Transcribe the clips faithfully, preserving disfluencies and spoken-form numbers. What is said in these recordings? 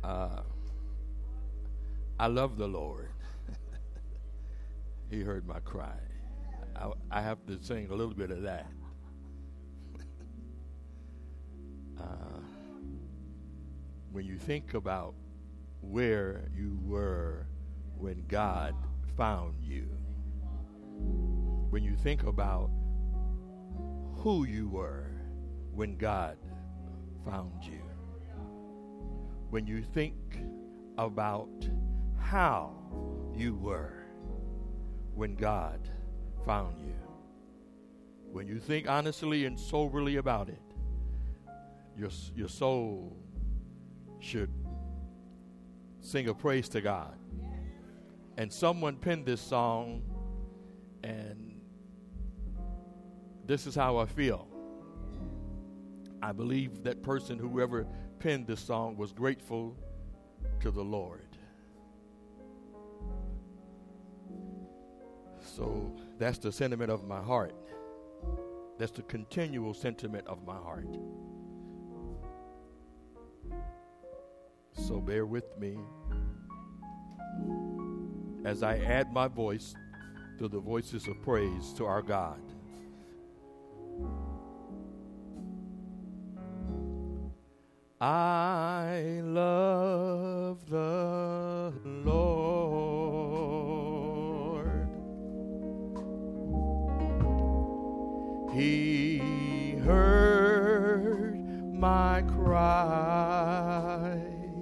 Uh, I love the Lord. He heard my cry. I, I have to sing a little bit of that. uh, when you think about where you were when God found you, when you think about who you were when God found you, when you think about how you were when God found you, when you think honestly and soberly about it, your, your soul should sing a praise to God. And someone penned this song, and this is how I feel. I believe that person, whoever penned this song, was grateful to the Lord. So that's the sentiment of my heart. That's the continual sentiment of my heart. So bear with me as I add my voice to the voices of praise to our God. I love the Lord. He heard my cry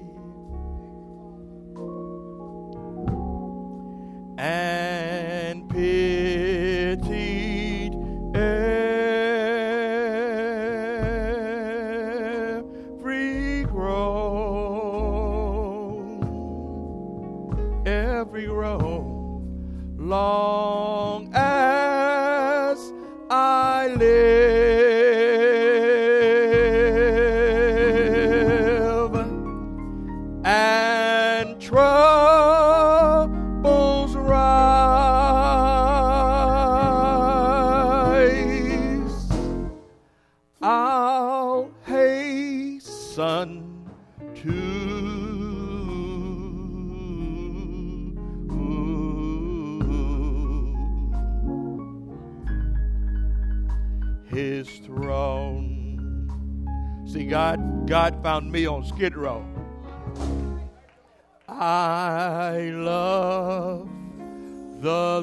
and pitied every groan, every groan, long as I live, and troubles rise, I'll hasten to His throne. See, God, God found me on Skid Row. I love the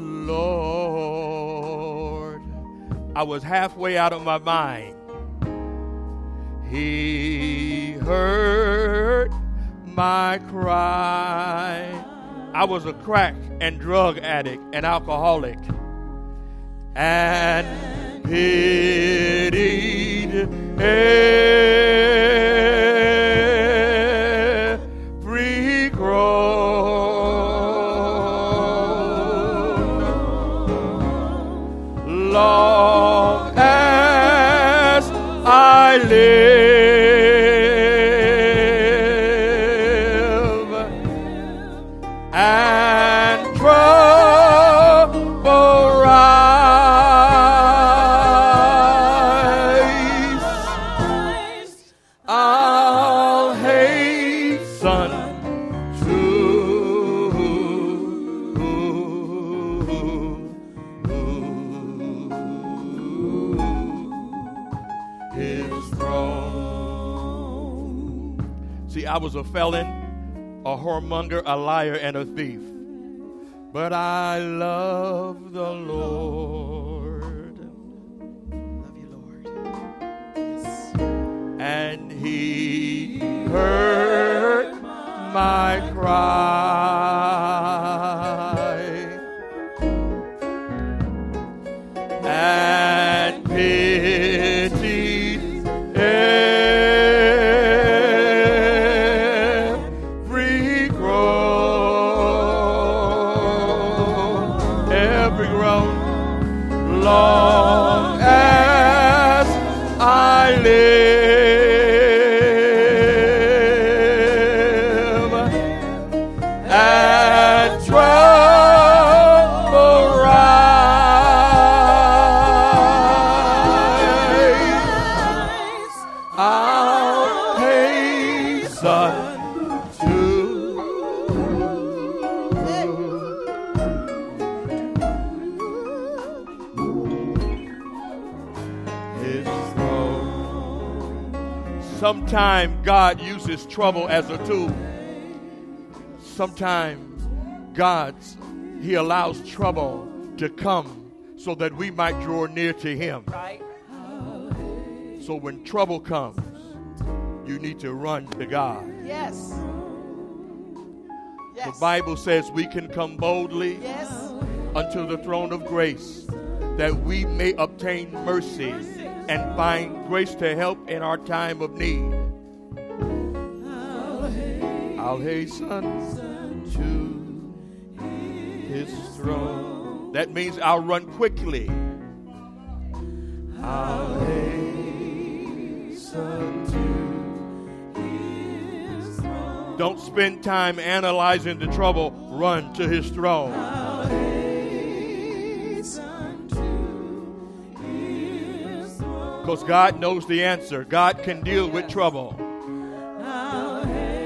Lord. I was halfway out of my mind. He heard my cry. I was a crack and drug addict and alcoholic, and pitied every groan, long as I live, and trouble rise, I'll hasten to His throne. See, I was a felon, a whoremonger, a liar, and a thief. But I love the Lord. Love you, Lord. Yes. And He heard my cry and pitied every groan, every groan, long as I live, and trouble rise, I'll hasten to Sometimes God uses trouble as a tool. Sometimes God's, he allows trouble to come so that we might draw near to him. Right. So when trouble comes, you need to run to God. Yes. Yes. The Bible says we can come boldly Yes. unto the throne of grace, that we may obtain mercy and find grace to help in our time of need. I'll hasten to his throne. That means I'll run quickly. I'll hasten to his throne. Don't spend time analyzing the trouble. Run to his throne. I'll hasten to his throne. Because God knows the answer. God can deal with trouble. I'll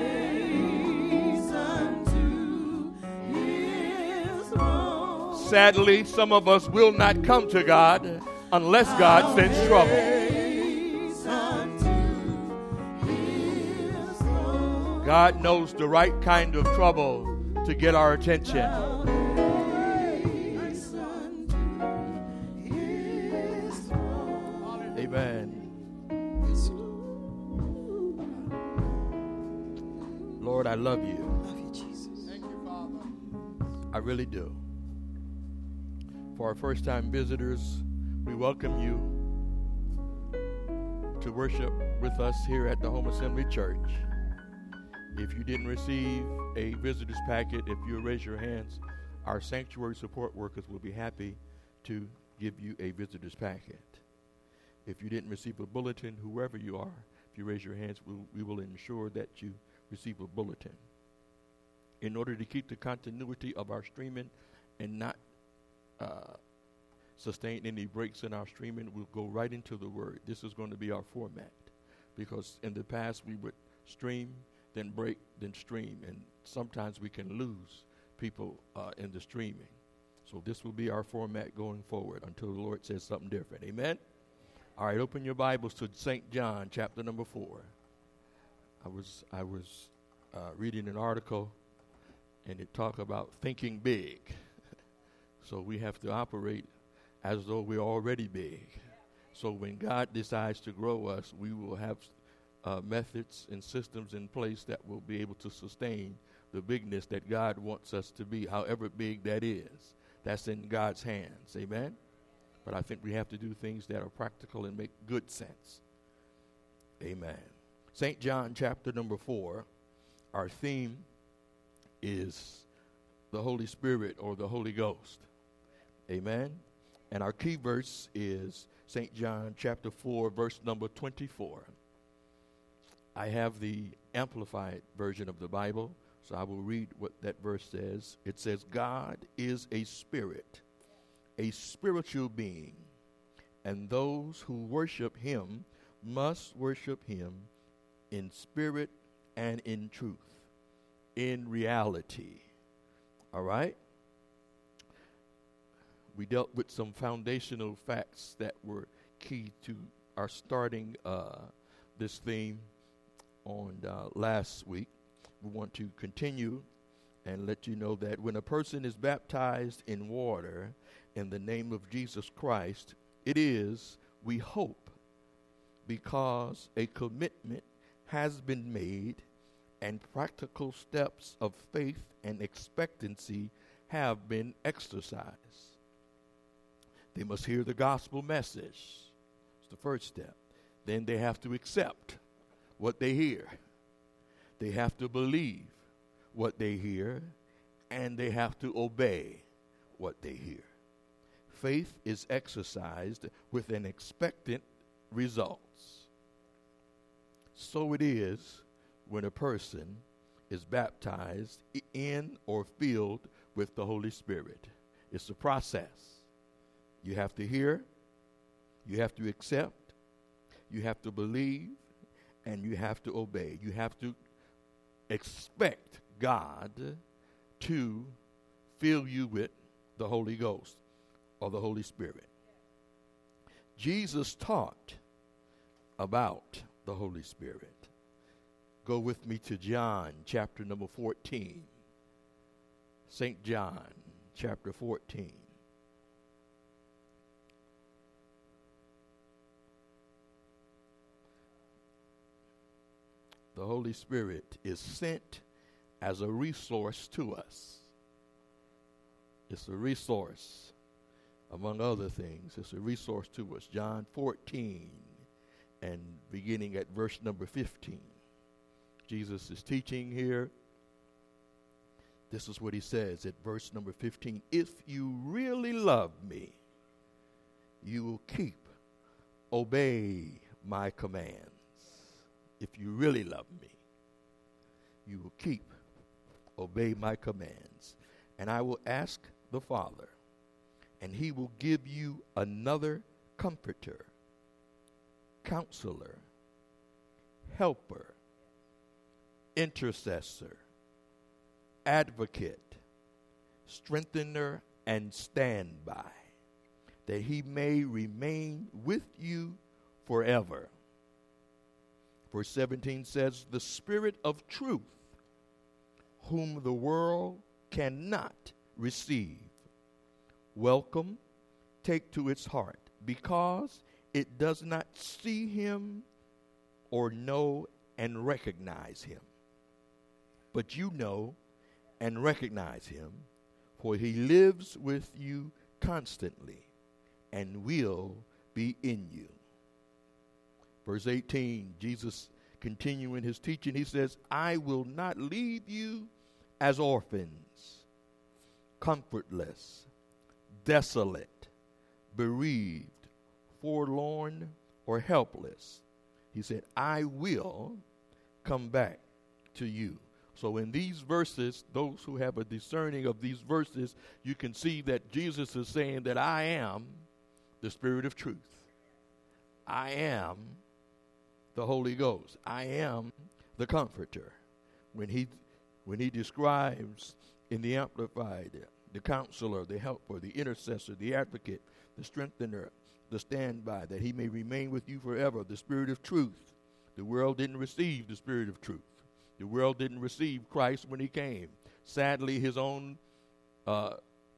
hasten to his throne. Sadly, some of us will not come to God unless God sends trouble. God knows the right kind of trouble to get our attention. Amen. Lord, I love you. Love you, Jesus. Thank you, Father. I really do. For our first-time visitors, we welcome you to worship with us here at the Home Assembly Church. If you didn't receive a visitor's packet, if you raise your hands, our sanctuary support workers will be happy to give you a visitor's packet. If you didn't receive a bulletin, whoever you are, if you raise your hands, we'll, we will ensure that you receive a bulletin. In order to keep the continuity of our streaming and not uh, sustain any breaks in our streaming, we'll go right into the Word. This is going to be our format, because in the past we would stream, then break, then stream, and sometimes we can lose people uh, in the streaming. So this will be our format going forward until the Lord says something different. Amen? All right, open your Bibles to Saint John, chapter number four. I was I was uh, reading an article, and it talked about thinking big. So we have to operate as though we're already big. So when God decides to grow us, we will have uh, methods and systems in place that will be able to sustain the bigness that God wants us to be, however big that is. That's in God's hands. Amen? But I think we have to do things that are practical and make good sense. Amen. Saint John chapter number four, our theme is the Holy Spirit or the Holy Ghost. Amen. And our key verse is Saint John chapter four, verse number twenty-four. I have the amplified version of the Bible, so I will read what that verse says. It says, God is a spirit, a spiritual being, and those who worship him must worship him in spirit and in truth, in reality. All right? We dealt with some foundational facts that were key to our starting uh, this theme on uh, last week. We want to continue and let you know that when a person is baptized in water in the name of Jesus Christ, it is, we hope, because a commitment has been made and practical steps of faith and expectancy have been exercised. They must hear the gospel message. It's the first step. Then they have to accept what they hear. They have to believe what they hear, and they have to obey what they hear. Faith is exercised with an expectant results. So it is when a person is baptized in or filled with the Holy Spirit. It's a process. You have to hear, you have to accept, you have to believe, and you have to obey. You have to expect God to fill you with the Holy Ghost or the Holy Spirit. Jesus taught about the Holy Spirit. Go with me to John, chapter number fourteen. Saint John, chapter fourteen. The Holy Spirit is sent as a resource to us. It's a resource, among other things. It's a resource to us. John fourteen, and beginning at verse number fifteen. Jesus is teaching here. This is what he says at verse number fifteen. If you really love me, you will keep, obey my commands. If you really love me, you will keep, obey my commands. And I will ask the Father, and he will give you another comforter, counselor, helper, intercessor, advocate, strengthener, and standby, that he may remain with you forever. Verse seventeen says, the Spirit of truth, whom the world cannot receive, welcome, take to its heart, because it does not see him or know and recognize him. But you know and recognize him, for he lives with you constantly and will be in you. Verse eighteen, Jesus continuing his teaching, he says, I will not leave you as orphans, comfortless, desolate, bereaved, forlorn, or helpless. He said, I will come back to you. So in these verses, those who have a discerning of these verses, you can see that Jesus is saying that I am the Spirit of truth. I am the Holy Ghost. I am the Comforter. When he when he describes in the Amplified, the counselor, the helper, the intercessor, the advocate, the strengthener, the standby, that he may remain with you forever, the Spirit of truth. The world didn't receive the Spirit of truth. The world didn't receive Christ when he came. Sadly, his own uh,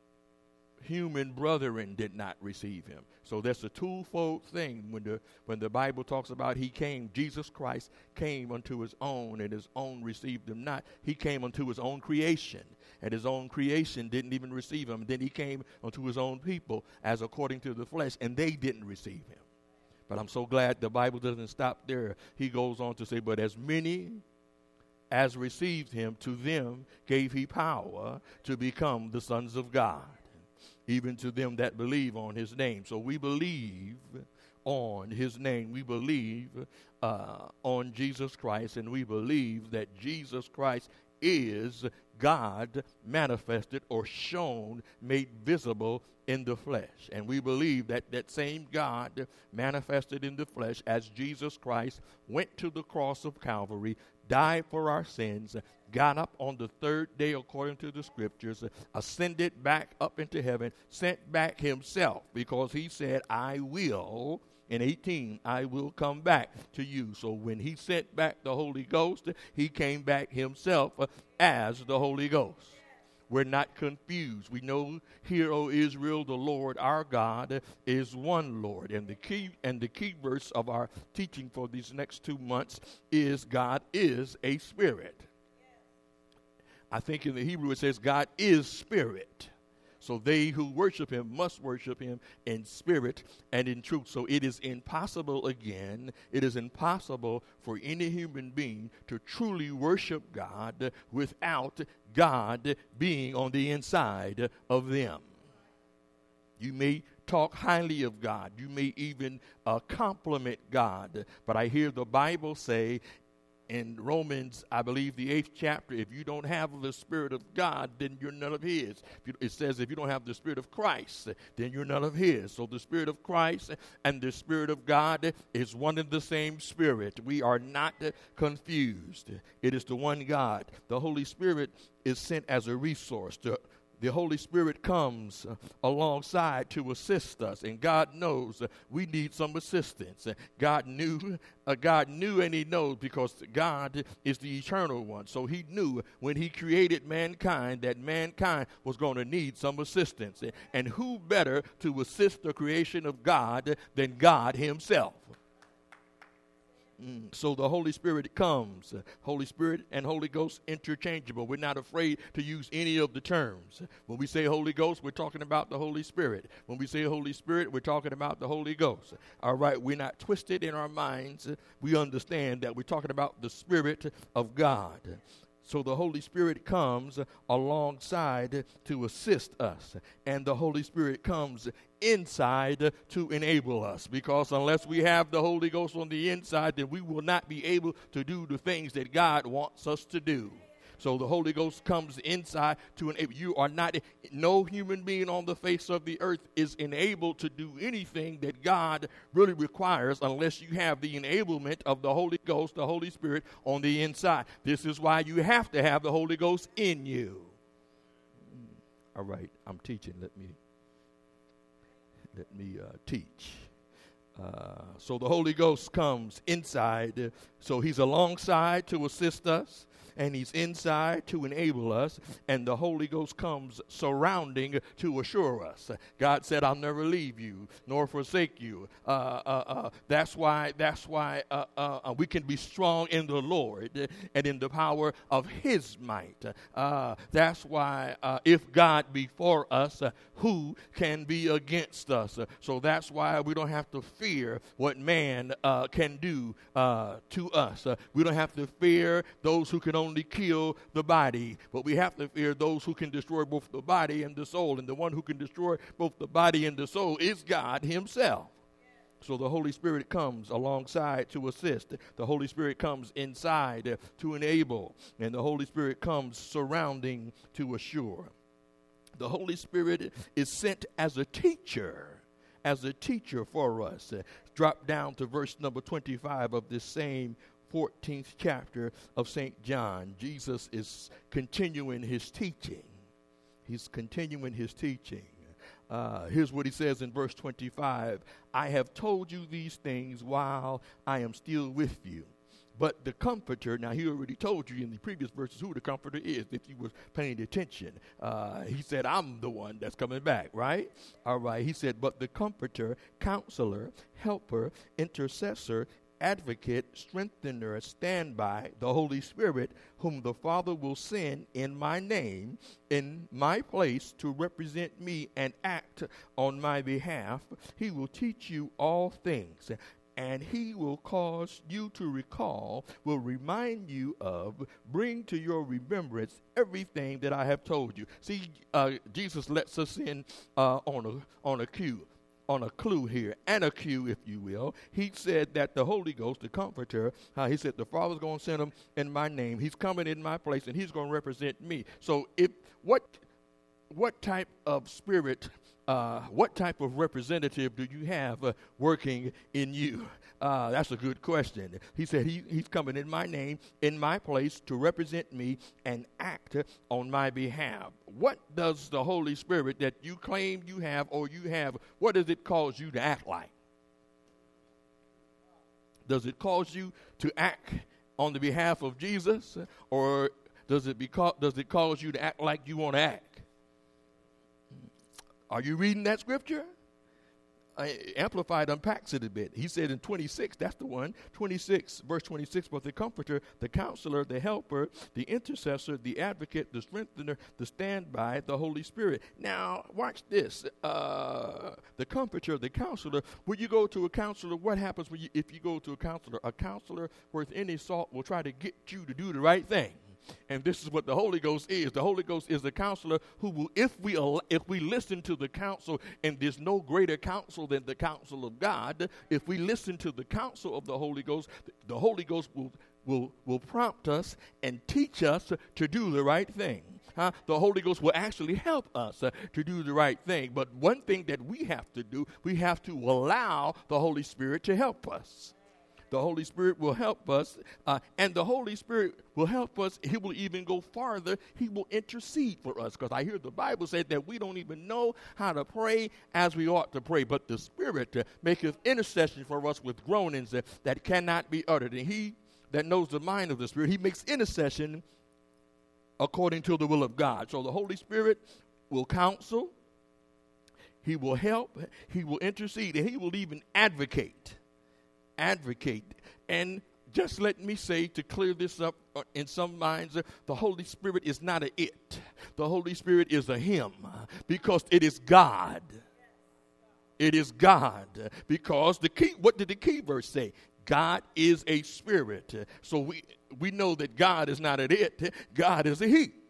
human brethren did not receive him. So that's a twofold thing when the when the Bible talks about he came, Jesus Christ came unto his own, and his own received him not. He came unto his own creation, and his own creation didn't even receive him. Then he came unto his own people as according to the flesh, and they didn't receive him. But I'm so glad the Bible doesn't stop there. He goes on to say, but as many as received him, to them gave he power to become the sons of God, even to them that believe on his name. So we believe on his name. We believe uh, on Jesus Christ, and we believe that Jesus Christ is God manifested or shown, made visible in the flesh. And we believe that that same God manifested in the flesh as Jesus Christ went to the cross of Calvary, died for our sins, got up on the third day according to the scriptures, ascended back up into heaven, sent back himself, because he said, I will, in eighteen, I will come back to you. So when he sent back the Holy Ghost, he came back himself as the Holy Ghost. We're not confused. We know, hear, O Israel, the Lord our God is one Lord. And the key and the key verse of our teaching for these next two months is God is a spirit. I think in the Hebrew it says God is spirit. So they who worship him must worship him in spirit and in truth. So it is impossible, again, it is impossible for any human being to truly worship God without God being on the inside of them. You may talk highly of God. You may even uh, compliment God. But I hear the Bible say, in Romans, I believe the eighth chapter, if you don't have the Spirit of God, then you're none of his. It says if you don't have the Spirit of Christ, then you're none of his. So the Spirit of Christ and the Spirit of God is one and the same Spirit. We are not confused. It is the one God. The Holy Spirit is sent as a resource to the Holy Spirit comes uh, alongside to assist us, and God knows uh, we need some assistance. Uh, God knew, uh, God knew, and He knows because God is the eternal one. So He knew when He created mankind that mankind was going to need some assistance. And who better to assist the creation of God than God Himself? Mm. So the Holy Spirit comes. Holy Spirit and Holy Ghost interchangeable. We're not afraid to use any of the terms. When we say Holy Ghost, we're talking about the Holy Spirit. When we say Holy Spirit, we're talking about the Holy Ghost. All right, we're not twisted in our minds. We understand that we're talking about the Spirit of God. So the Holy Spirit comes alongside to assist us, and the Holy Spirit comes inside to enable us, because unless we have the Holy Ghost on the inside, then we will not be able to do the things that God wants us to do. So the Holy Ghost comes inside to enable. You are not, no human being on the face of the earth is enabled to do anything that God really requires unless you have the enablement of the Holy Ghost, the Holy Spirit on the inside. This is why you have to have the Holy Ghost in you. All right, I'm teaching. Let me, let me uh, teach. Uh, so the Holy Ghost comes inside, so He's alongside to assist us, and He's inside to enable us, and the Holy Ghost comes surrounding to assure us. God said, I'll never leave you nor forsake you. Uh, uh, uh, that's why, that's why uh, uh, we can be strong in the Lord and in the power of His might. Uh, that's why uh, if God be for us, uh, who can be against us? Uh, so that's why we don't have to fear what man uh, can do uh, to us. Uh, we don't have to fear those who can only only kill the body, but we have to fear those who can destroy both the body and the soul, and the one who can destroy both the body and the soul is God Himself. So the Holy Spirit comes alongside to assist. The Holy Spirit comes inside to enable, and the Holy Spirit comes surrounding to assure. The Holy Spirit is sent as a teacher, as a teacher for us. Drop down to verse number twenty-five of this same fourteenth chapter of Saint John. Jesus is continuing His teaching. He's continuing His teaching. Uh, here's what He says in verse twenty-five. I have told you these things while I am still with you. But the Comforter, now He already told you in the previous verses who the Comforter is, if you were paying attention. Uh, he said, I'm the one that's coming back, right? All right. He said, but the Comforter, Counselor, Helper, Intercessor, Advocate, Strengthener, Standby, the Holy Spirit, whom the Father will send in my name, in my place, to represent me and act on my behalf. He will teach you all things, and He will cause you to recall, will remind you of, bring to your remembrance everything that I have told you. See, uh, Jesus lets us in uh, on a on a cue. on a clue here, and a cue, if you will. He said that the Holy Ghost, the Comforter, uh, He said the Father's going to send Him in my name. He's coming in my place, and He's going to represent me. So if what what type of spirit, uh, what type of representative do you have uh, working in you? Uh, that's a good question. He said he, He's coming in my name, in my place, to represent me and act on my behalf. What does the Holy Spirit that you claim you have or you have, what does it cause you to act like? Does it cause you to act on the behalf of Jesus, or does it, beca- does it cause you to act like you want to act? Are you reading that scripture? Uh, Amplified unpacks it a bit. He said in twenty-six, that's the one, twenty-six, verse twenty-six, but the Comforter, the Counselor, the Helper, the Intercessor, the Advocate, the Strengthener, the Standby, the Holy Spirit. Now, watch this. Uh, the Comforter, the Counselor, when you go to a counselor, what happens when you, if you go to a counselor? A counselor worth any salt will try to get you to do the right thing. And this is what the Holy Ghost is. The Holy Ghost is the counselor who will, if we if we listen to the counsel, and there's no greater counsel than the counsel of God, if we listen to the counsel of the Holy Ghost, the Holy Ghost will will will prompt us and teach us to do the right thing. Huh? The Holy Ghost will actually help us uh, to do the right thing. But one thing that we have to do, we have to allow the Holy Spirit to help us. The Holy Spirit will help us, uh, and the Holy Spirit will help us. He will even go farther. He will intercede for us, because I hear the Bible say that we don't even know how to pray as we ought to pray, but the Spirit uh, maketh intercession for us with groanings uh, that cannot be uttered. And he that knows the mind of the Spirit, he makes intercession according to the will of God. So the Holy Spirit will counsel, he will help, he will intercede, and he will even advocate. Advocate. And just let me say, to clear this up uh, in some minds, uh, the Holy Spirit is not a it. The Holy Spirit is a him, because it is God. It is God. Because the key, what did the key verse say? God is a spirit. So we, we know that God is not an it. God is a he.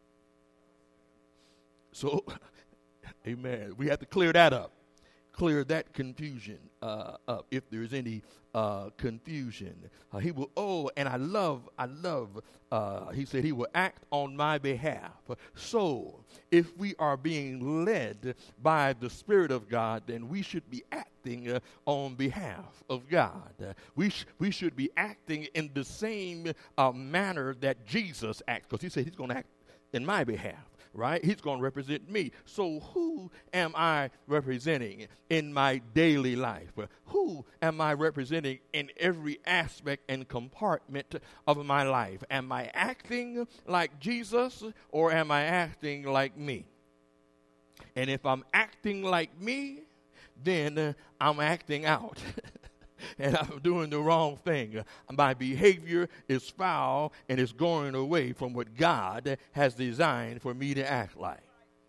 So, amen. We have to clear that up. Clear that confusion uh, up, if there's any uh, confusion. Uh, he will, oh, and I love, I love, uh, he said he will act on my behalf. So, if we are being led by the Spirit of God, then we should be acting uh, on behalf of God. Uh, we, sh- we should be acting in the same uh, manner that Jesus acts, because he said he's going to act in my behalf. Right? He's going to represent me. So who am I representing in my daily life? Who am I representing in every aspect and compartment of my life? Am I acting like Jesus, or am I acting like me? And if I'm acting like me, then uh, I'm acting out. And I'm doing the wrong thing. My behavior is foul, and it's going away from what God has designed for me to act like.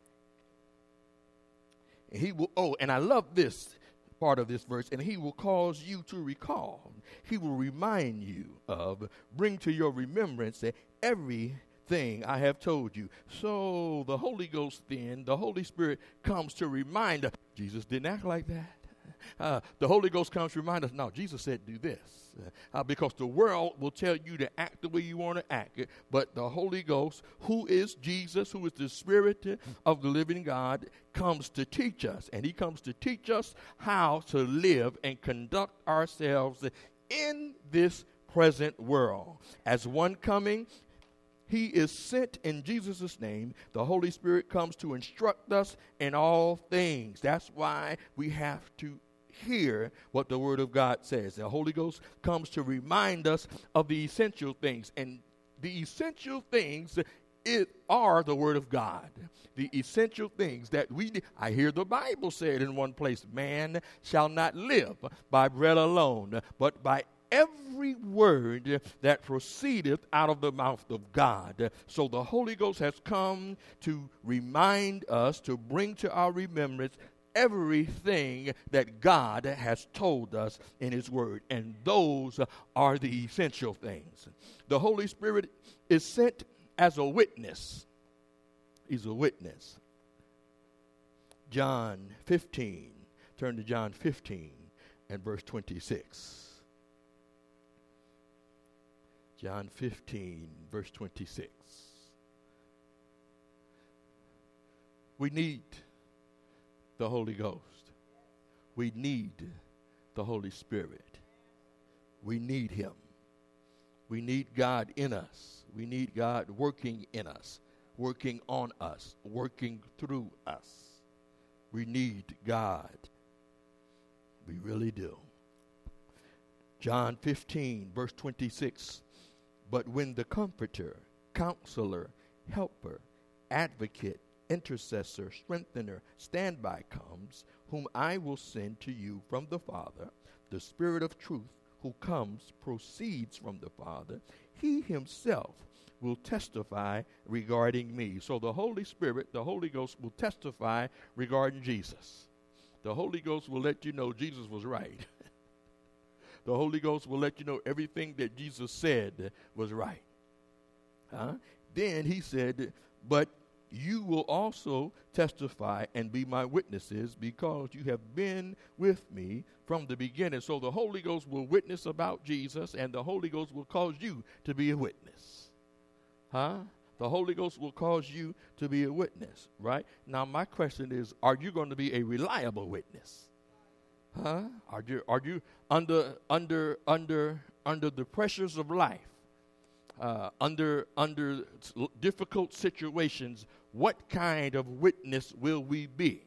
And he will, oh, and I love this part of this verse, and he will cause you to recall. He will remind you of, bring to your remembrance everything I have told you. So the Holy Ghost then, the Holy Spirit comes to remind us. Jesus didn't act like that. Uh, the Holy Ghost comes to remind us, no, Jesus said do this. Uh, because the world will tell you to act the way you want to act. But the Holy Ghost, who is Jesus, who is the Spirit of the living God, comes to teach us. And he comes to teach us how to live and conduct ourselves in this present world. As one coming, he is sent in Jesus' name. The Holy Spirit comes to instruct us in all things. That's why we have to hear what the Word of God says. The Holy Ghost comes to remind us of the essential things. And the essential things it are the Word of God. The essential things that we need. I hear the Bible said in one place, man shall not live by bread alone, but by every word that proceedeth out of the mouth of God. So the Holy Ghost has come to remind us, to bring to our remembrance everything that God has told us in his word. And those are the essential things. The Holy Spirit is sent as a witness. He's a witness. John fifteen. Turn to John fifteen and verse twenty-six. John fifteen, verse twenty-six. We need the Holy Ghost. We need the Holy Spirit. We need him. We need God in us. We need God working in us, working on us, working through us. We need God. We really do. John fifteen, verse twenty-six. But when the Comforter, Counselor, Helper, Advocate, Intercessor, Strengthener, Standby comes, whom I will send to you from the Father, the Spirit of truth who comes proceeds from the Father. He himself will testify regarding me. So the Holy Spirit, the Holy Ghost will testify regarding Jesus. The Holy Ghost will let you know Jesus was right. The Holy Ghost will let you know everything that Jesus said was right. Huh? Then he said, but you will also testify and be my witnesses because you have been with me from the beginning. So the Holy Ghost will witness about Jesus, and the Holy Ghost will cause you to be a witness. Huh? The Holy Ghost will cause you to be a witness, right? Now my question is, are you going to be a reliable witness? Huh? Are you are you under under under under the pressures of life? Uh, under under difficult situations, what kind of witness will we be?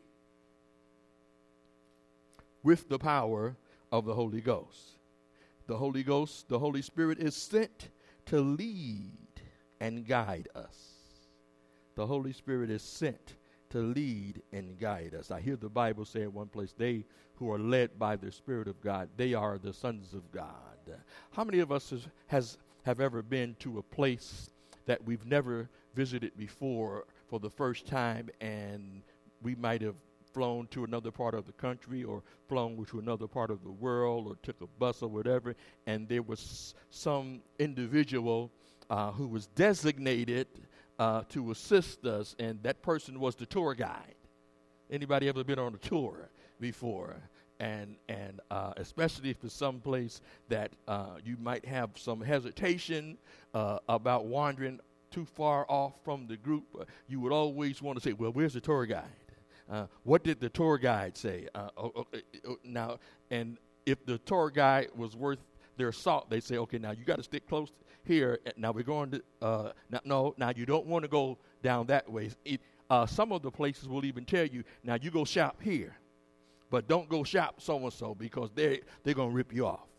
With the power of the Holy Ghost. The Holy Ghost, the Holy Spirit is sent to lead and guide us. The Holy Spirit is sent to lead and guide us. I hear the Bible say in one place, they who are led by the Spirit of God, they are the sons of God. How many of us has, has have ever been to a place that we've never visited before for the first time, and we might have flown to another part of the country or flown to another part of the world or took a bus or whatever, and there was some individual uh, who was designated uh, to assist us, and that person was the tour guide. Anybody ever been on a tour before? And and uh, especially if it's someplace that uh, you might have some hesitation uh, about wandering too far off from the group, uh, you would always want to say, well, where's the tour guide? Uh, what did the tour guide say? Uh, oh, oh, oh, now, and if the tour guide was worth their salt, they say, okay, now you got to stick close here. Now we're going to, uh, now, no, now you don't want to go down that way. It, uh, some of the places will even tell you, now you go shop here, but don't go shop so-and-so because they, they're going to rip you off.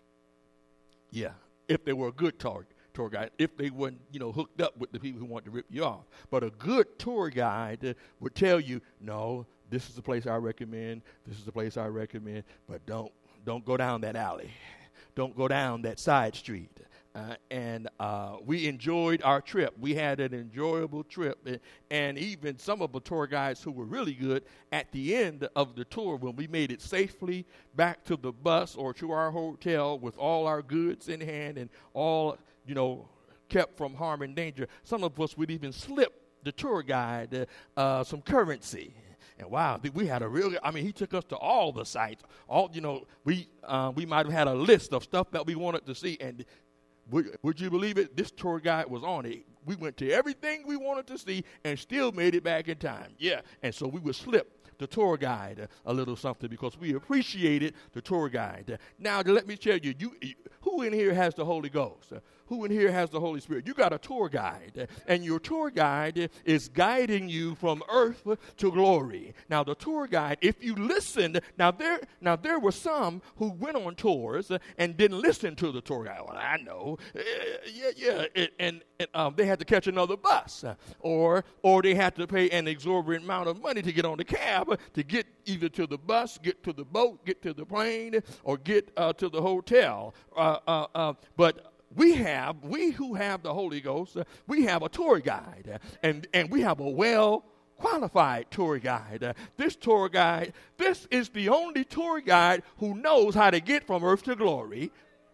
Yeah, if they were a good tour, tour guide, if they weren't, you know, hooked up with the people who want to rip you off. But a good tour guide uh, would tell you, no, this is the place I recommend, this is the place I recommend, but don't don't go down that alley. Don't go down that side street. Uh, and uh, we enjoyed our trip. We had an enjoyable trip. And, and even some of the tour guides who were really good, at the end of the tour, when we made it safely back to the bus or to our hotel with all our goods in hand and all, you know, kept from harm and danger, some of us would even slip the tour guide uh, uh, some currency. And wow, we had a real, I mean, he took us to all the sites. All, you know, we uh, we might have had a list of stuff that we wanted to see. And would, would you believe it? This tour guide was on it. We went to everything we wanted to see and still made it back in time. Yeah, and so we would slip the tour guide uh, a little something because we appreciated the tour guide. Uh, now, let me tell you, you, you, who in here has the Holy Ghost? Uh, who in here has the Holy Spirit? You got a tour guide, uh, and your tour guide uh, is guiding you from earth to glory. Now, the tour guide, if you listened, now there, now there were some who went on tours uh, and didn't listen to the tour guide. Well, I know, uh, yeah, yeah, it, and, and um, they had to catch another bus, uh, or or they had to pay an exorbitant amount of money to get on the cab to get either to the bus, get to the boat, get to the plane, or get uh, to the hotel. Uh, uh, uh, but we have, we who have the Holy Ghost, uh, we have a tour guide, uh, and, and we have a well-qualified tour guide. Uh, this tour guide, this is the only tour guide who knows how to get from earth to glory.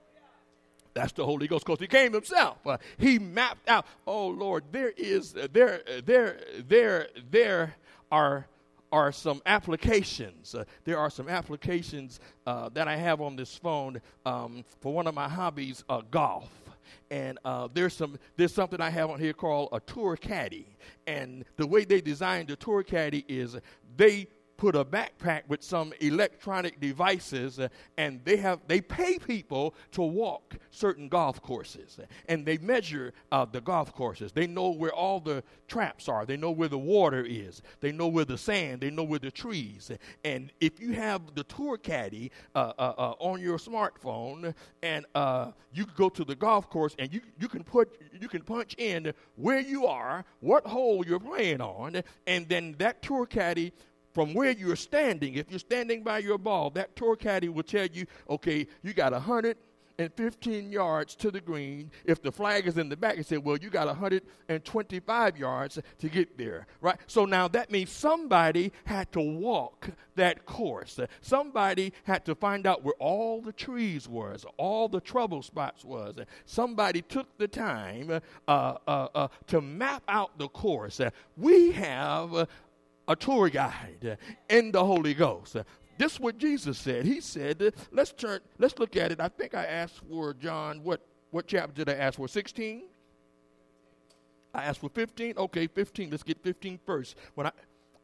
That's the Holy Ghost, because he came himself. Uh, he mapped out, oh, Lord, there is, uh, there, there, there, there are are some applications. Uh, there are some applications uh, that I have on this phone um, for one of my hobbies, uh, golf. And uh, there's some there's something I have on here called a tour caddy. And the way they designed the tour caddy is they put a backpack with some electronic devices, uh, and they have they pay people to walk certain golf courses, and they measure uh, the golf courses. They know where all the traps are. They know where the water is. They know where the sand. They know where the trees. And if you have the tour caddy uh, uh, uh, on your smartphone, and uh, you can go to the golf course, and you you can put you can punch in where you are, what hole you're playing on, and then that tour caddy, from where you're standing, if you're standing by your ball, that tour caddy will tell you, okay, you got one hundred fifteen yards to the green. If the flag is in the back, it said, well, you got one hundred twenty-five yards to get there, right? So now that means somebody had to walk that course. Somebody had to find out where all the trees was, all the trouble spots was. Somebody took the time uh, uh, uh, to map out the course. We have Uh, a tour guide in the Holy Ghost. This is what Jesus said. He said, let's turn, let's look at it. I think I asked for John, what, what chapter did I ask for? sixteen? I asked for fifteen? Okay, fifteen. Let's get fifteen first. When I,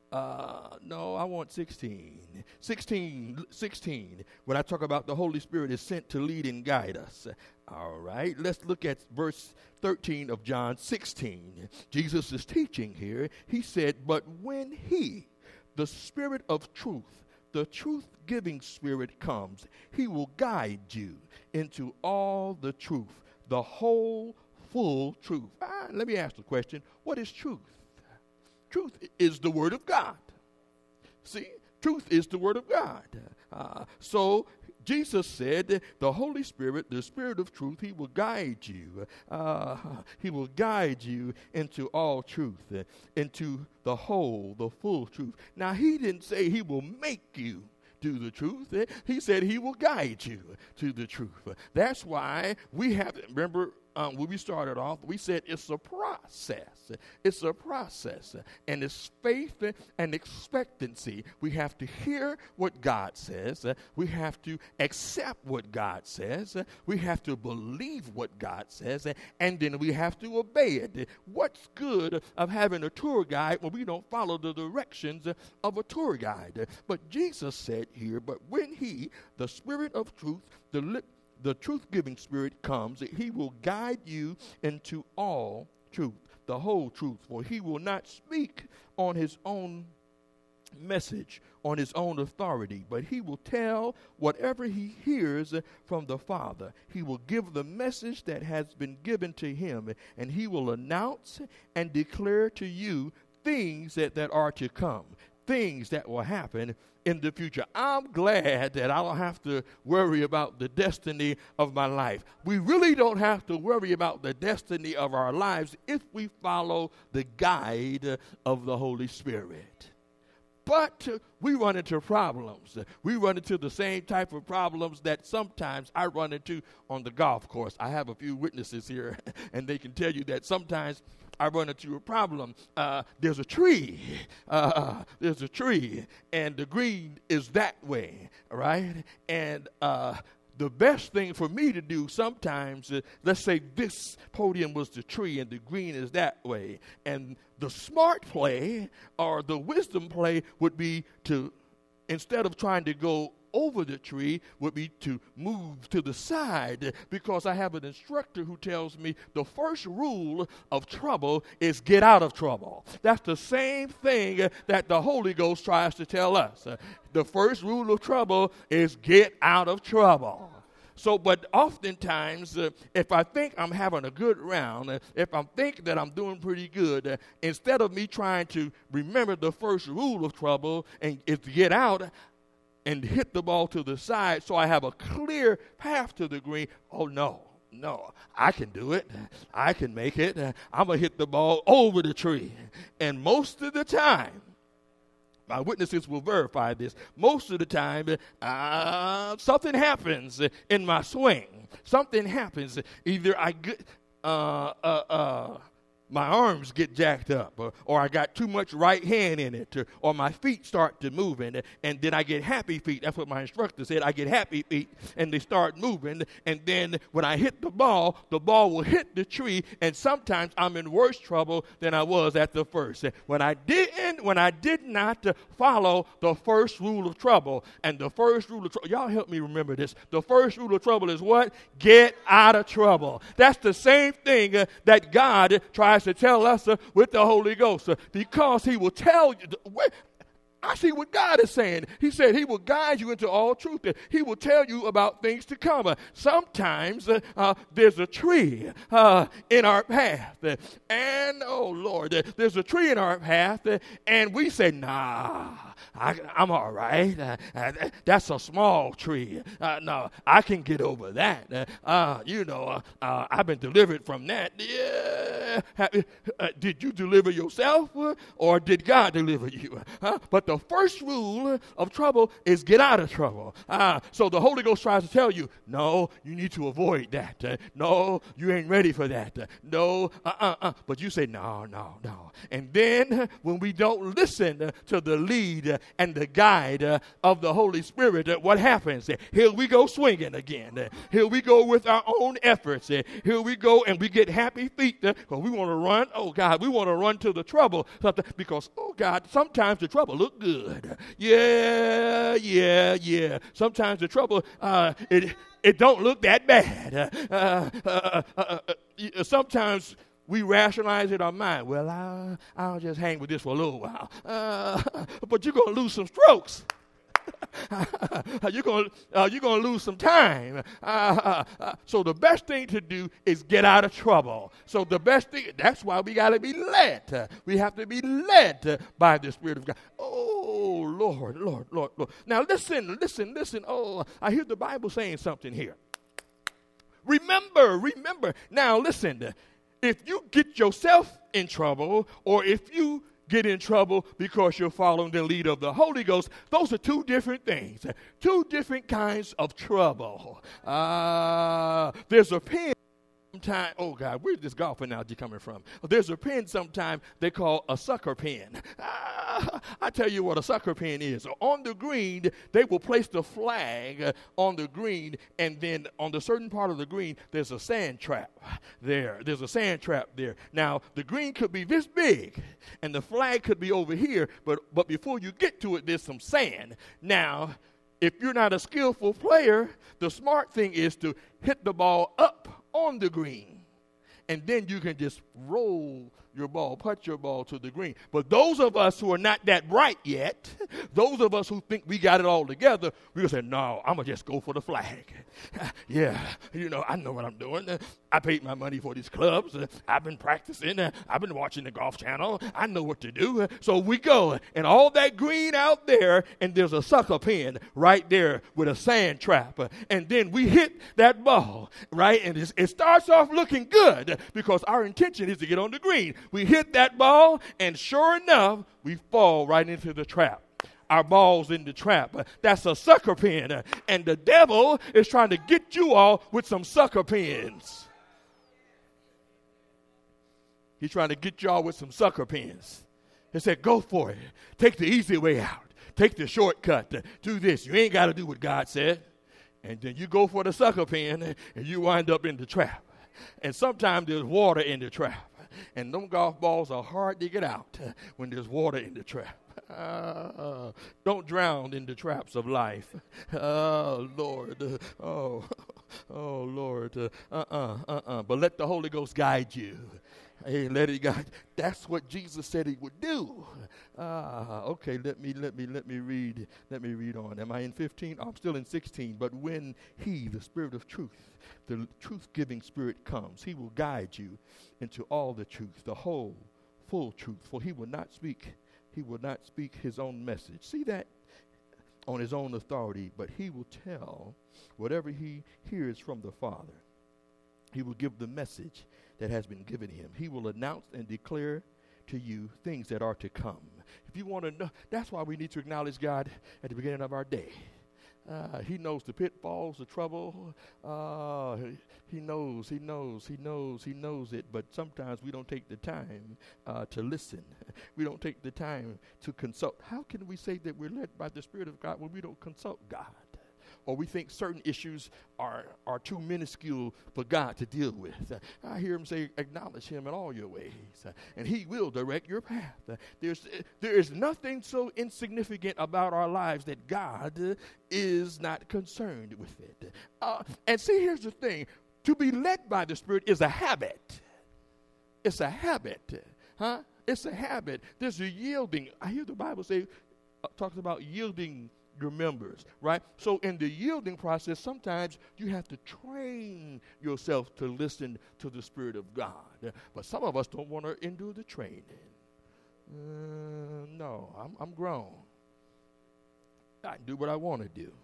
Uh, no, I want sixteen. sixteen, sixteen. When I talk about the Holy Spirit is sent to lead and guide us. All right, let's look at verse thirteen of John sixteen. Jesus is teaching here. He said, but when he, the Spirit of truth, the truth-giving Spirit comes, he will guide you into all the truth, the whole full truth. Ah, let me ask the question, what is truth? Truth is the Word of God. See, truth is the Word of God. Uh, so Jesus said, the Holy Spirit, the Spirit of truth, he will guide you. Uh, he will guide you into all truth, uh, into the whole, the full truth. Now, he didn't say he will make you do the truth. Uh, he said he will guide you to the truth. Uh, that's why we have, remember, Um, when we started off, we said it's a process. It's a process. And it's faith and expectancy. We have to hear what God says. We have to accept what God says. We have to believe what God says. And then we have to obey it. What's good of having a tour guide when we don't follow the directions of a tour guide? But Jesus said here, but when he, the Spirit of truth, the lip, the truth-giving Spirit comes, he will guide you into all truth, the whole truth. For he will not speak on his own message, on his own authority, but he will tell whatever he hears from the Father. He will give the message that has been given to him, and he will announce and declare to you things that, that are to come, things that will happen in the future. I'm glad that I don't have to worry about the destiny of my life. We really don't have to worry about the destiny of our lives if we follow the guide of the Holy Spirit. But uh, we run into problems. We run into the same type of problems that sometimes I run into on the golf course. I have a few witnesses here, and they can tell you that sometimes I run into a problem. Uh, there's a tree. Uh, there's a tree, and the green is that way, right? And uh, the best thing for me to do sometimes, uh, let's say this podium was the tree and the green is that way. And the smart play or the wisdom play would be to, instead of trying to go over the tree, would be to move to the side, because I have an instructor who tells me the first rule of trouble is get out of trouble. That's the same thing that the Holy Ghost tries to tell us. The first rule of trouble is get out of trouble. So, but oftentimes, uh, if I think I'm having a good round, uh, if I think that I'm doing pretty good, uh, instead of me trying to remember the first rule of trouble and is to get out and hit the ball to the side so I have a clear path to the green, oh, no. No, I can do it. I can make it. Uh, I'm going to hit the ball over the tree. And most of the time, my witnesses will verify this. Most of the time, uh, something happens in my swing. Something happens. Either I get, uh, uh, uh, my arms get jacked up, or, or I got too much right hand in it, or, or my feet start to move, and, and then I get happy feet. That's what my instructor said. I get happy feet, and they start moving, and then when I hit the ball, the ball will hit the tree, and sometimes I'm in worse trouble than I was at the first. When I didn't, when I did not follow the first rule of trouble, and the first rule of trouble, y'all help me remember this. The first rule of trouble is what? Get out of trouble. That's the same thing uh, that God tries to tell us uh, with the Holy Ghost, uh, because he will tell you. The, where, I see what God is saying. He said he will guide you into all truth. He will tell you about things to come. Uh, sometimes uh, uh, there's a tree uh, in our path. Uh, and, oh, Lord, uh, there's a tree in our path. Uh, and we say, nah, I, I'm all right. Uh, uh, that's a small tree. Uh, no, I can get over that. Uh, uh, you know, uh, uh, I've been delivered from that. Yeah. Uh, did you deliver yourself uh, or did God deliver you? Uh, but the first rule of trouble is get out of trouble. Uh, so the Holy Ghost tries to tell you, no, you need to avoid that. Uh, no, you ain't ready for that. Uh, no, uh-uh, uh. But you say, no, no, no. And then when we don't listen uh, to the lead uh, and the guide uh, of the Holy Spirit, uh, what happens? Uh, here we go swinging again. Uh, here we go with our own efforts. Uh, here we go and we get happy feet. Uh, we want to run. Oh, God, we want to run to the trouble. Because, oh, God, sometimes the trouble look good. Yeah, yeah, yeah. Sometimes the trouble, uh, it it don't look that bad. Uh, uh, uh, uh, uh, sometimes we rationalize it in our mind. Well, I'll, I'll just hang with this for a little while. Uh, but you're going to lose some strokes. you're going uh, you're going to lose some time. Uh, uh, uh, so the best thing to do is get out of trouble. So the best thing, that's why we got to be led. Uh, we have to be led uh, by the Spirit of God. Oh, Lord, Lord, Lord, Lord. Now listen, listen, listen. Oh, I hear the Bible saying something here. Remember, remember. Now listen, if you get yourself in trouble, or if you get in trouble because you're following the lead of the Holy Ghost, those are two different things, two different kinds of trouble. Uh, there's a pen. Sometime, oh God, where's this golf analogy coming from? There's a pen sometime they call a sucker pen. Ah, I tell you what a sucker pen is. On the green, they will place the flag on the green, and then on the certain part of the green, there's a sand trap there. There's a sand trap there. Now, the green could be this big, and the flag could be over here, but, but before you get to it, there's some sand. Now, if you're not a skillful player, the smart thing is to hit the ball up on the green, and then you can just roll your ball, put your ball to the green. But those of us who are not that bright yet, those of us who think we got it all together, we're going to say, no, I'm going to just go for the flag. Yeah, you know, I know what I'm doing. I paid my money for these clubs. I've been practicing. I've been watching the Golf Channel. I know what to do. So we go, and all that green out there, and there's a sucker pin right there with a sand trap. And then we hit that ball, right? And it starts off looking good because our intention is to get on the green. We hit that ball, and sure enough, we fall right into the trap. Our ball's in the trap. That's a sucker pin. And the devil is trying to get you all with some sucker pins. He's trying to get y'all with some sucker pins. He said, go for it. Take the easy way out. Take the shortcut. Do this. You ain't got to do what God said. And then you go for the sucker pin, and you wind up in the trap. And sometimes there's water in the trap. And them golf balls are hard to get out when there's water in the trap. Uh, don't drown in the traps of life. Oh, Lord. Oh, oh Lord. Uh-uh, uh-uh. But let the Holy Ghost guide you. Hey, let it guide. That's what Jesus said he would do. Ah, okay, let me, let me, let me read. Let me read on. Am I in fifteen? Oh, I'm still in sixteen. But when he, the Spirit of truth, the truth-giving Spirit comes, he will guide you into all the truth, the whole, full truth. For he will not speak, he will not speak his own message. See that? On his own authority, but he will tell whatever he hears from the Father. He will give the message that has been given him. He will announce and declare to you things that are to come. If you want to know, that's why we need to acknowledge God at the beginning of our day. Uh, he knows the pitfalls, the trouble. Uh, he knows, he knows, he knows, he knows it. But sometimes we don't take the time uh, to listen. We don't take the time to consult. How can we say that we're led by the Spirit of God when we don't consult God? Or we think certain issues are, are too minuscule for God to deal with. Uh, I hear him say, acknowledge him in all your ways, uh, and he will direct your path. Uh, there's, uh, there is nothing so insignificant about our lives that God uh, is not concerned with it. Uh, and see, here's the thing. To be led by the Spirit is a habit. It's a habit. Huh? It's a habit. There's a yielding. I hear the Bible say, uh, talks about yielding your members, right? So in the yielding process, sometimes you have to train yourself to listen to the Spirit of God. But some of us don't want to endure the training. Uh, no, I'm, I'm grown. I can do what I want to do.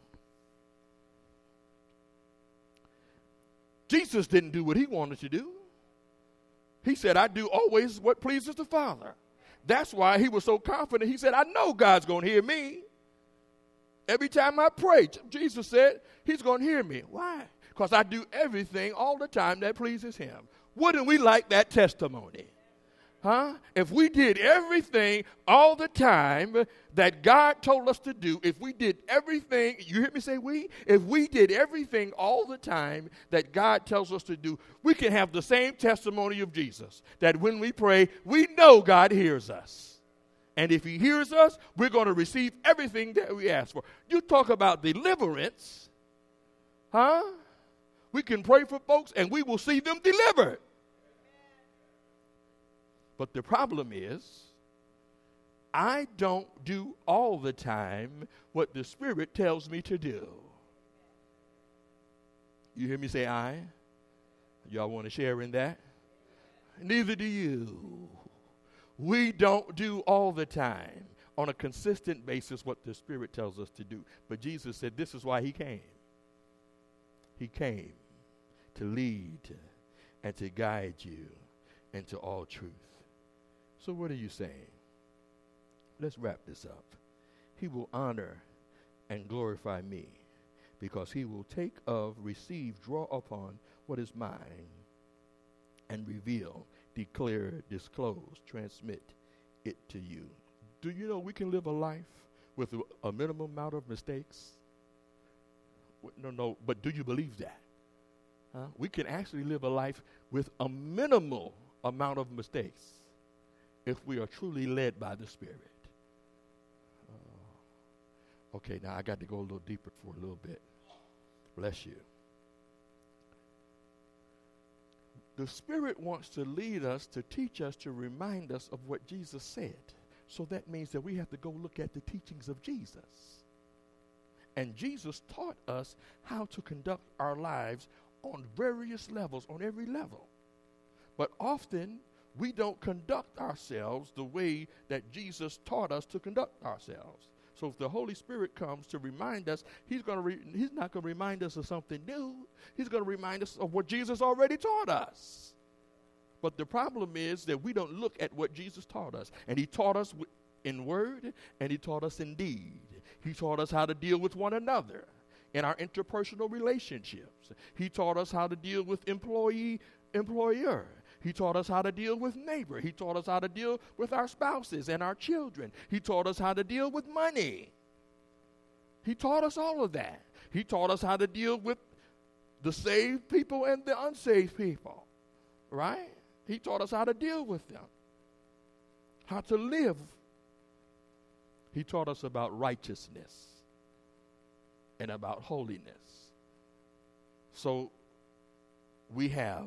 Jesus didn't do what he wanted to do. He said, I do always what pleases the Father. That's why he was so confident. He said, I know God's going to hear me. Every time I pray, Jesus said, he's going to hear me. Why? Because I do everything all the time that pleases him. Wouldn't we like that testimony? Huh? If we did everything all the time that God told us to do, if we did everything, you hear me say we? If we did everything all the time that God tells us to do, we can have the same testimony of Jesus, that when we pray, we know God hears us. And if he hears us, we're going to receive everything that we ask for. You talk about deliverance, huh? We can pray for folks and we will see them delivered. But the problem is, I don't do all the time what the Spirit tells me to do. You hear me say I? Y'all want to share in that? Neither do you. We don't do all the time on a consistent basis what the Spirit tells us to do. But Jesus said this is why he came. He came to lead and to guide you into all truth. So what are you saying? Let's wrap this up. He will honor and glorify me because he will take of, receive, draw upon what is mine and reveal, declare, disclose, transmit it to you. Do you know we can live a life with a, a minimum amount of mistakes? No, no, but do you believe that? Huh? We can actually live a life with a minimal amount of mistakes if we are truly led by the Spirit. Uh, okay, now I got to go a little deeper for a little bit. Bless you. The Spirit wants to lead us, to teach us, to remind us of what Jesus said. So that means that we have to go look at the teachings of Jesus. And Jesus taught us how to conduct our lives on various levels, on every level. But often, we don't conduct ourselves the way that Jesus taught us to conduct ourselves. So if the Holy Spirit comes to remind us, he's going to re- he's not going to remind us of something new. He's going to remind us of what Jesus already taught us. But the problem is that we don't look at what Jesus taught us. And he taught us w- in word, and he taught us in deed. He taught us how to deal with one another in our interpersonal relationships. He taught us how to deal with employee, employer. He taught us how to deal with neighbor. He taught us how to deal with our spouses and our children. He taught us how to deal with money. He taught us all of that. He taught us how to deal with the saved people and the unsaved people, right? He taught us how to deal with them, how to live. He taught us about righteousness and about holiness. So we have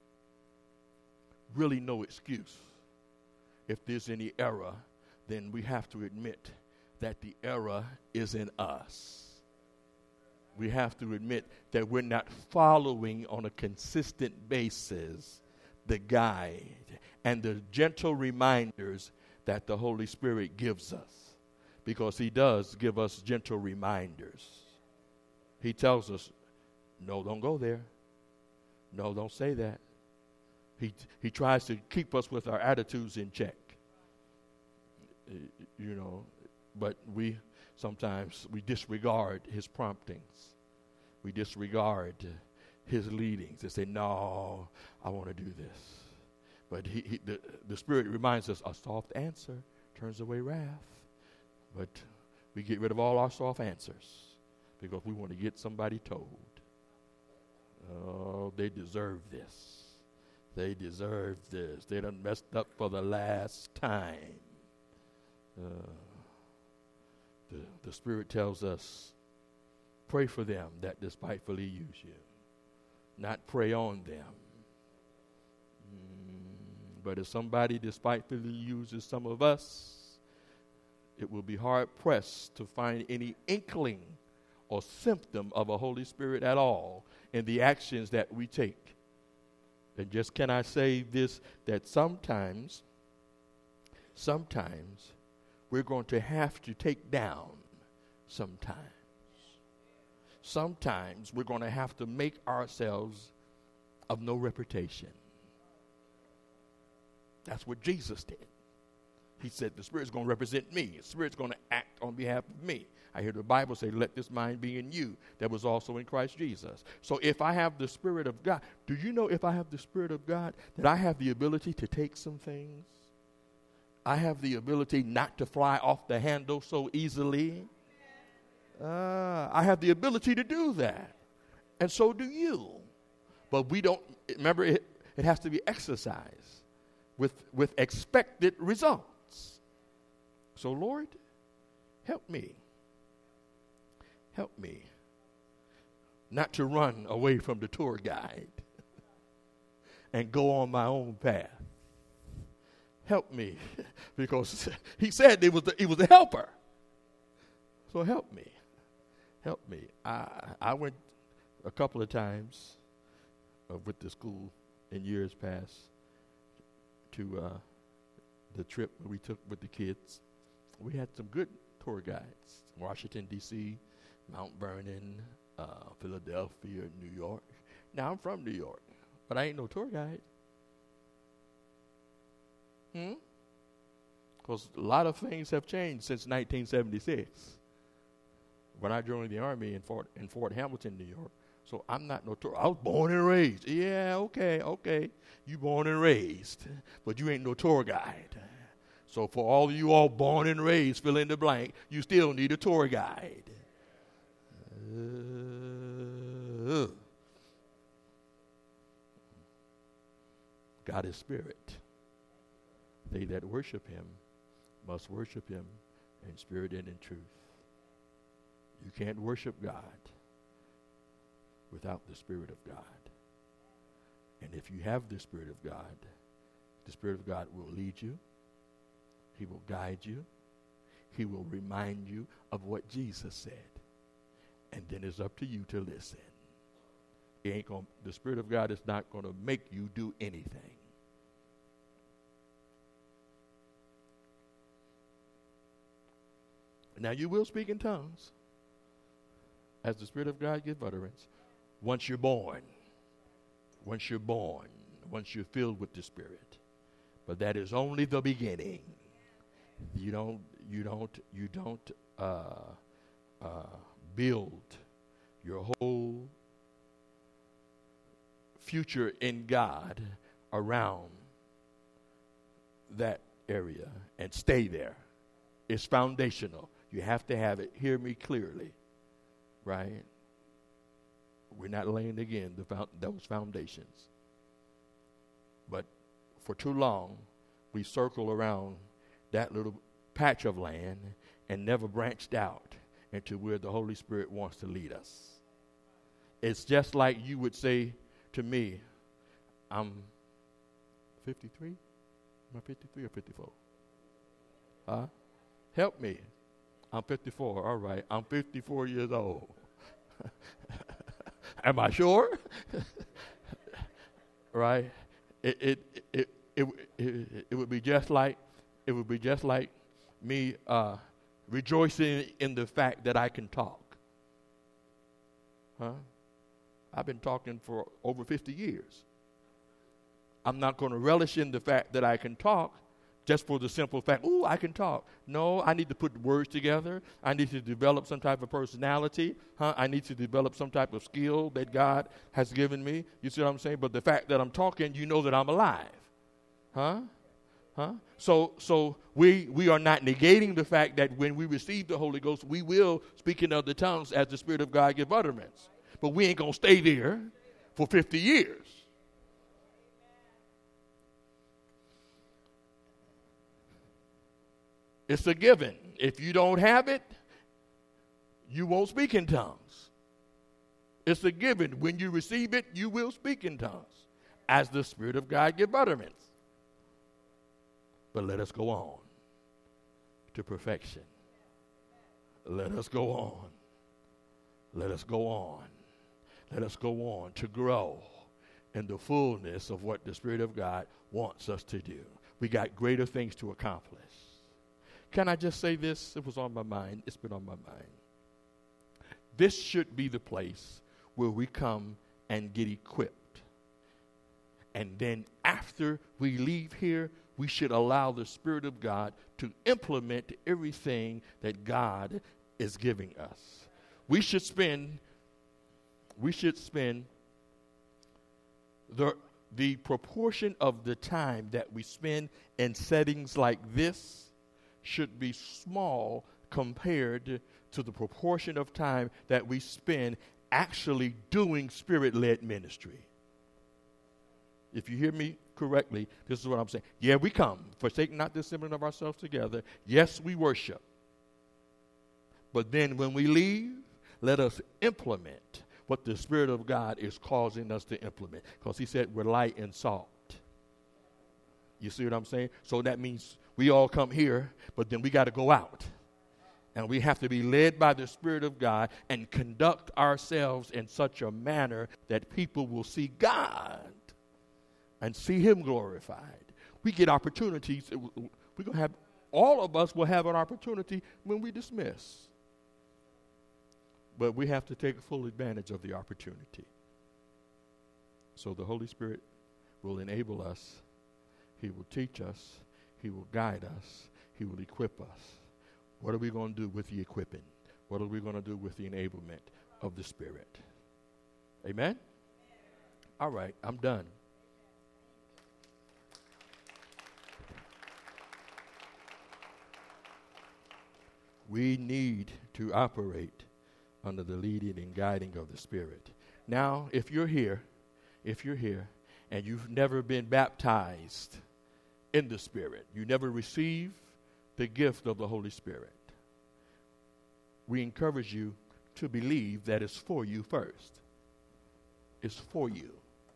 really no excuse. If there's any error, then we have to admit that the error is in us. We have to admit that we're not following on a consistent basis the guide and the gentle reminders that the Holy Spirit gives us, because he does give us gentle reminders. He tells us, no, don't go there. No, don't say that. He he tries to keep us with our attitudes in check, you know, but we sometimes we disregard his promptings. We disregard his leadings and say, no, I want to do this. But he, he the, the Spirit reminds us, a soft answer turns away wrath. But we get rid of all our soft answers because we want to get somebody told. Oh, they deserve this. They deserve this. They done messed up for the last time. Uh, the, the Spirit tells us, pray for them that despitefully use you, not pray on them. Mm, but if somebody despitefully uses some of us, it will be hard-pressed to find any inkling or symptom of a Holy Spirit at all in the actions that we take. And just can I say this, that sometimes, sometimes we're going to have to take down sometimes. Sometimes we're going to have to make ourselves of no reputation. That's what Jesus did. He said the Spirit's going to represent me. The Spirit's going to act on behalf of me. I hear the Bible say, let this mind be in you that was also in Christ Jesus. So if I have the Spirit of God, do you know if I have the Spirit of God that I have the ability to take some things? I have the ability not to fly off the handle so easily. Uh, I have the ability to do that. And so do you. But we don't, remember, it, it has to be exercised with, with expected results. So, Lord, help me. Help me not to run away from the tour guide and go on my own path. Help me, because he said he was the, he was a helper. So help me. Help me. I, I went a couple of times uh, with the school in years past to uh, the trip we took with the kids. We had some good tour guides. Washington, D C, Mount Vernon, uh, Philadelphia, New York. Now, I'm from New York, but I ain't no tour guide. Hmm? Because a lot of things have changed since nineteen seventy-six. When I joined the Army in Fort, in Fort Hamilton, New York. So I'm not no tour. I was born and raised. Yeah, okay, okay. You born and raised, but you ain't no tour guide. So for all of you all born and raised, fill in the blank, you still need a tour guide. Uh, God is spirit. They that worship him must worship him in spirit and in truth. You can't worship God without the Spirit of God. And if you have the Spirit of God, the Spirit of God will lead you. He will guide you. He will remind you of what Jesus said. And then it's up to you to listen. It ain't gonna, the Spirit of God is not going to make you do anything. Now you will speak in tongues as the Spirit of God gives utterance. Once you're born, once you're born, once you're filled with the Spirit. But that is only the beginning. You don't, you don't, you don't uh, uh, build your whole future in God around that area and stay there. It's foundational. You have to have it. Hear me clearly, right? We're not laying again the fo- those foundations. But for too long, we circle around that little patch of land and never branched out into where the Holy Spirit wants to lead us. It's just like you would say to me, I'm fifty-three? Am I fifty-three or fifty-four? Huh? Help me. I'm fifty-four. All right. I'm fifty-four years old. Am I sure? Right? It it, it it it it would be just like it would be just like me uh, rejoicing in the fact that I can talk. Huh? I've been talking for over fifty years. I'm not going to relish in the fact that I can talk just for the simple fact, ooh, I can talk. No, I need to put words together. I need to develop some type of personality. Huh? I need to develop some type of skill that God has given me. You see what I'm saying? But the fact that I'm talking, you know that I'm alive. Huh? Huh? So so we we are not negating the fact that when we receive the Holy Ghost, we will speak in other tongues as the Spirit of God give utterance. But we ain't going to stay there for fifty years. It's a given. If you don't have it, you won't speak in tongues. It's a given. When you receive it, you will speak in tongues as the Spirit of God give utterance. But let us go on to perfection. Let us go on. Let us go on. Let us go on to grow in the fullness of what the Spirit of God wants us to do. We got greater things to accomplish. Can I just say this? It was on my mind. It's been on my mind. This should be the place where we come and get equipped. And then after we leave here, we should allow the Spirit of God to implement everything that God is giving us. We should spend, we should spend the, the proportion of the time that we spend in settings like this should be small compared to the proportion of time that we spend actually doing Spirit-led ministry. If you hear me correctly, this is what I'm saying. Yeah, we come, forsaking not the assembling of ourselves together. Yes, we worship. But then when we leave, let us implement what the Spirit of God is causing us to implement. Because he said we're light and salt. You see what I'm saying? So that means we all come here, but then we got to go out. And we have to be led by the Spirit of God and conduct ourselves in such a manner that people will see God and see him glorified. We get opportunities. We're going to have, all of us will have an opportunity when we dismiss. But we have to take full advantage of the opportunity. So the Holy Spirit will enable us. He will teach us. He will guide us. He will equip us. What are we going to do with the equipping? What are we going to do with the enablement of the Spirit? Amen? All right, I'm done. We need to operate under the leading and guiding of the Spirit. Now, if you're here, if you're here, and you've never been baptized in the Spirit, you never received the gift of the Holy Spirit, we encourage you to believe that it's for you first. It's for you.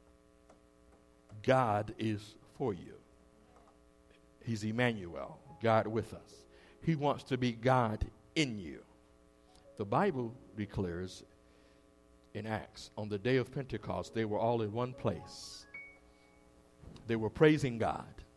God is for you. He's Emmanuel, God with us. He wants to be God in you. The Bible declares in Acts, on the day of Pentecost, they were all in one place. They were praising God.